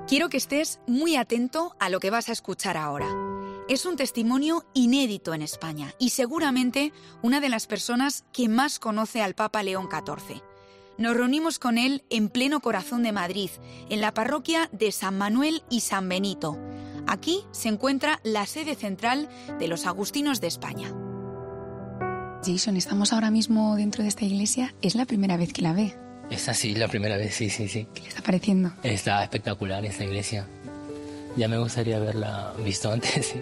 Quiero que estés muy atento a lo que vas a escuchar ahora. Es un testimonio inédito en España y seguramente una de las personas que más conoce al Papa León XIV. Nos reunimos con él en pleno corazón de Madrid, en la parroquia de San Manuel y San Benito. Aquí se encuentra la sede central de los agustinos de España. Jason, estamos ahora mismo dentro de esta iglesia. ¿Es la primera vez que la ve? Es así, la primera vez, sí. ¿Qué le está pareciendo? Está espectacular esta iglesia. Ya me gustaría haberla visto antes. Sí.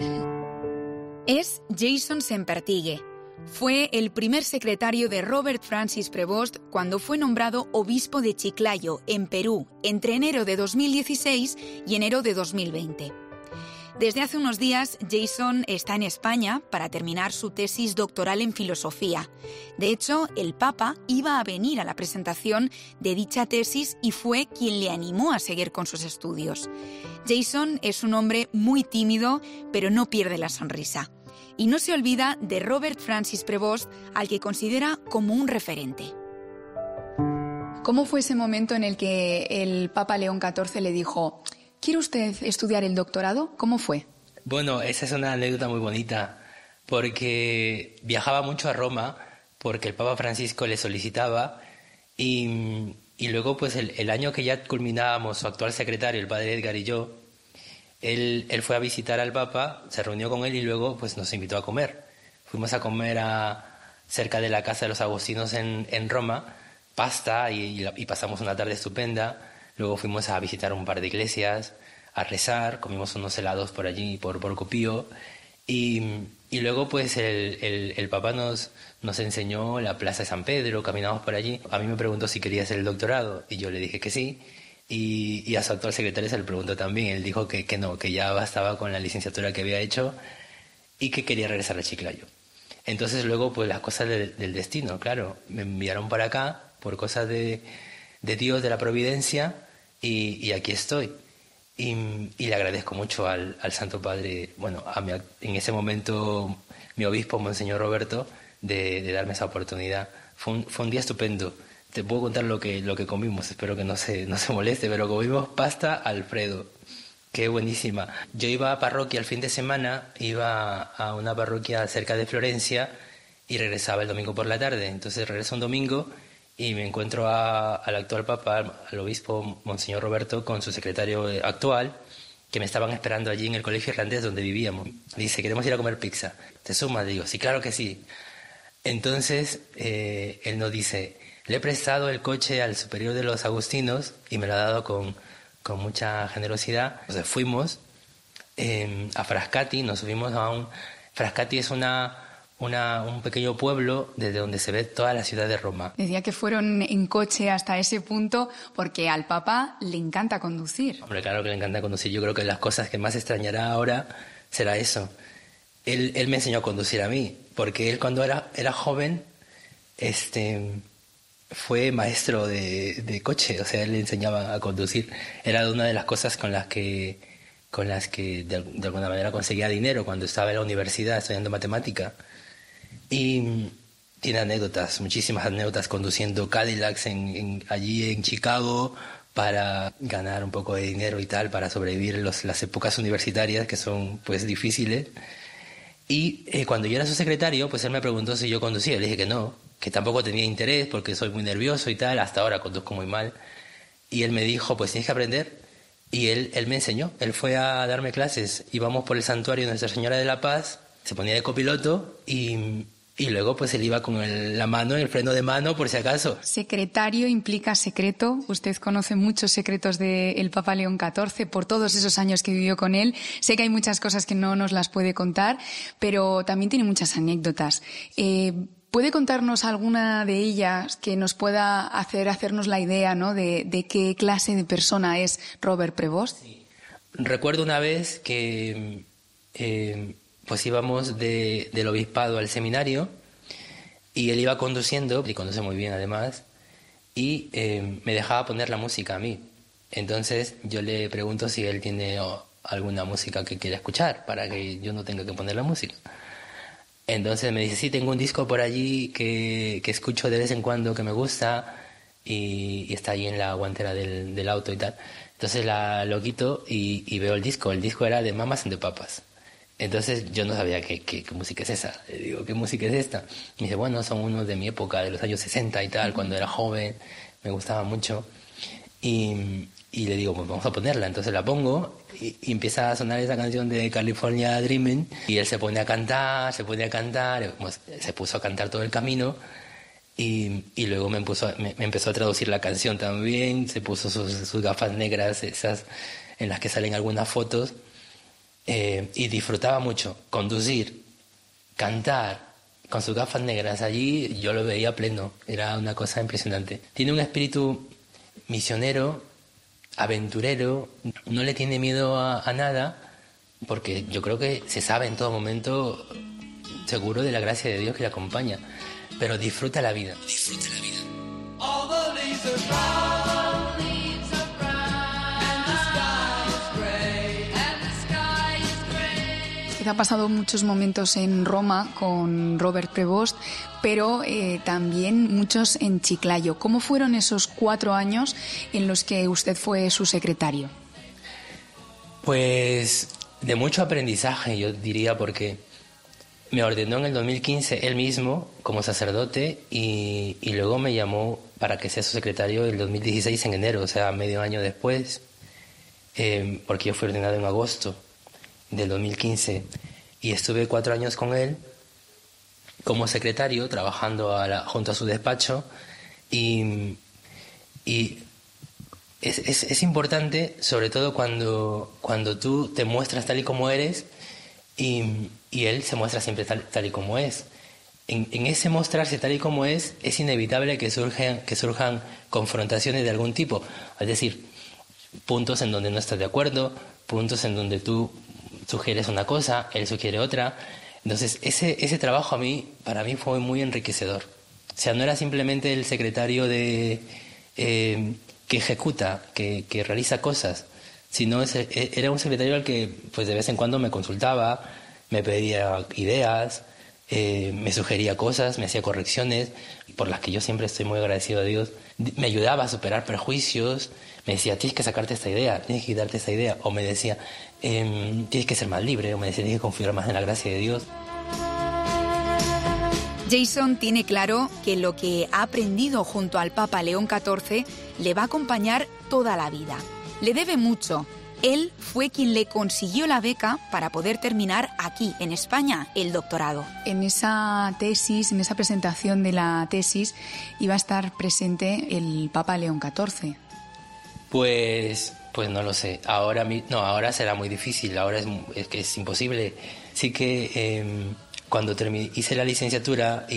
Es Jason Sempertigue. Fue el primer secretario de Robert Francis Prevost cuando fue nombrado obispo de Chiclayo, en Perú, entre enero de 2016 y enero de 2020. Desde hace unos días, Jason está en España para terminar su tesis doctoral en filosofía. De hecho, el Papa iba a venir a la presentación de dicha tesis y fue quien le animó a seguir con sus estudios. Jason es un hombre muy tímido, pero no pierde la sonrisa. Y no se olvida de Robert Francis Prevost, al que considera como un referente. ¿Cómo fue ese momento en el que el Papa León XIV le dijo: ¿quiere usted estudiar el doctorado? ¿Cómo fue? Bueno, esa es una anécdota muy bonita, porque viajaba mucho a Roma, porque el Papa Francisco le solicitaba, y luego pues el año que ya culminábamos, su actual secretario, el padre Edgar y yo, él fue a visitar al Papa, se reunió con él y luego pues nos invitó a comer. Fuimos a comer cerca de la casa de los agustinos en Roma, pasta, y pasamos una tarde estupenda. Luego fuimos a visitar un par de iglesias, a rezar, comimos unos helados por allí, por Copío, y luego pues el Papa nos enseñó la Plaza de San Pedro, caminamos por allí. A mí me preguntó si quería hacer el doctorado y yo le dije que sí, y a su actual secretario se le preguntó también. Él dijo que no, que ya bastaba con la licenciatura que había hecho y que quería regresar a Chiclayo. Entonces luego pues las cosas del destino, claro, me enviaron para acá por cosas de Dios, de la providencia, y aquí estoy. Y le agradezco mucho al Santo Padre, bueno, en ese momento mi obispo, Monseñor Roberto, de darme esa oportunidad. Fue un día estupendo. Te puedo contar lo que comimos, espero que no se moleste, pero comimos pasta Alfredo. Qué buenísima. Yo iba a parroquia el fin de semana, iba a una parroquia cerca de Florencia y regresaba el domingo por la tarde. Entonces regreso un domingo y me encuentro al actual Papa, al obispo Monseñor Roberto, con su secretario actual, que me estaban esperando allí en el colegio irlandés donde vivíamos. Dice: queremos ir a comer pizza. ¿Te sumas? Digo: sí, claro que sí. Entonces él nos dice: le he prestado el coche al superior de los agustinos y me lo ha dado con mucha generosidad. Entonces fuimos a Frascati, nos subimos Frascati es un pequeño pueblo desde donde se ve toda la ciudad de Roma. Decía que fueron en coche hasta ese punto porque al Papa le encanta conducir. Hombre, claro que le encanta conducir. Yo creo que las cosas que más extrañará ahora será eso. Él me enseñó a conducir a mí, porque él cuando era joven fue maestro de coche, o sea, él le enseñaba a conducir. Era una de las cosas con las que de alguna manera conseguía dinero cuando estaba en la universidad estudiando matemática. Y tiene anécdotas, muchísimas anécdotas, conduciendo Cadillacs allí en Chicago para ganar un poco de dinero y tal, para sobrevivir en las épocas universitarias que son pues difíciles. Y cuando yo era su secretario, pues él me preguntó si yo conducía. Le dije que no, que tampoco tenía interés porque soy muy nervioso y tal, hasta ahora conduzco muy mal. Y él me dijo: pues tienes que aprender. Y él me enseñó, él fue a darme clases. Íbamos por el santuario de Nuestra Señora de la Paz, se ponía de copiloto y luego pues él iba con la mano, el freno de mano, por si acaso. Secretario implica secreto. Usted conoce muchos secretos del Papa León XIV por todos esos años que vivió con él. Sé que hay muchas cosas que no nos las puede contar, pero también tiene muchas anécdotas. ¿Puede contarnos alguna de ellas que nos pueda hacernos la idea, ¿no?, de qué clase de persona es Robert Prevost? Sí. Recuerdo una vez que pues íbamos del obispado al seminario y él iba conduciendo, y conduce muy bien además, y me dejaba poner la música a mí. Entonces yo le pregunto si él tiene alguna música que quiera escuchar para que yo no tenga que poner la música. Entonces me dice: sí, tengo un disco por allí que escucho de vez en cuando, que me gusta, y está ahí en la guantera del auto y tal. Entonces lo quito y veo el disco. El disco era de Mamas and the Papas. Entonces yo no sabía qué música es esa. Le digo, ¿qué música es esta? Me dice, bueno, son unos de mi época, de los años 60 y tal, cuando era joven, me gustaba mucho. Y le digo, pues vamos a ponerla. Entonces la pongo y empieza a sonar esa canción de California Dreaming, y él se pone a cantar, pues, se puso a cantar todo el camino, y luego me empezó a traducir la canción también, se puso sus gafas negras, esas en las que salen algunas fotos, y disfrutaba mucho conducir, cantar con sus gafas negras allí. Yo lo veía pleno, era una cosa impresionante. Tiene un espíritu misionero, aventurero, no le tiene miedo a nada, porque yo creo que se sabe en todo momento seguro de la gracia de Dios que le acompaña, pero disfruta la vida. Disfruta la vida. All the leaves are brown. Ha pasado muchos momentos en Roma con Robert Prevost, pero también muchos en Chiclayo. ¿Cómo fueron esos 4 años en los que usted fue su secretario? Pues de mucho aprendizaje, yo diría, porque me ordenó en el 2015 él mismo como sacerdote, y luego me llamó para que sea su secretario el 2016 en enero, o sea, medio año después, porque yo fui ordenado en agosto del 2015, y estuve 4 años con él como secretario, trabajando junto a su despacho, y es importante, sobre todo cuando tú te muestras tal y como eres, y él se muestra siempre tal y como es. En ese mostrarse tal y como es inevitable que surjan confrontaciones de algún tipo, es decir, puntos en donde no estás de acuerdo, puntos en donde tú sugieres una cosa, él sugiere otra. Entonces ese trabajo para mí fue muy enriquecedor. O sea, no era simplemente el secretario que ejecuta, que realiza cosas, sino era un secretario al que pues de vez en cuando me consultaba, me pedía ideas, me sugería cosas, me hacía correcciones, por las que yo siempre estoy muy agradecido a Dios. Me ayudaba a superar prejuicios, me decía, tienes que sacarte esta idea, tienes que quitarte esta idea, o me decía, tienes que ser más libre, o me decía, tienes que confiar más en la gracia de Dios. Jason tiene claro que lo que ha aprendido junto al Papa León XIV le va a acompañar toda la vida. Le debe mucho. Él fue quien le consiguió la beca para poder terminar aquí, en España, el doctorado. En esa tesis, en esa presentación de la tesis, iba a estar presente el Papa León XIV. Pues no lo sé. Ahora será muy difícil. Ahora es que es imposible. Sí que cuando hice la licenciatura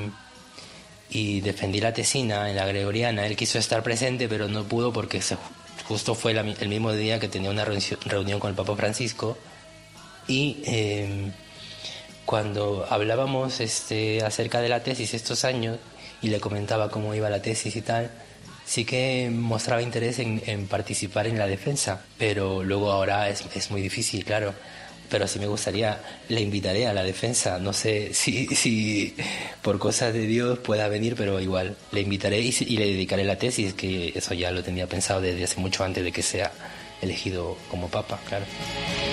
y defendí la tesina en la Gregoriana, él quiso estar presente, pero no pudo porque justo fue el mismo día que tenía una reunión con el Papa Francisco, y cuando hablábamos acerca de la tesis estos años y le comentaba cómo iba la tesis y tal, sí que mostraba interés en participar en la defensa, pero luego ahora es muy difícil, claro. Pero sí me gustaría, le invitaré a la defensa, no sé si por cosas de Dios pueda venir, pero igual le invitaré y le dedicaré la tesis, que eso ya lo tenía pensado desde hace mucho antes de que sea elegido como papa, claro.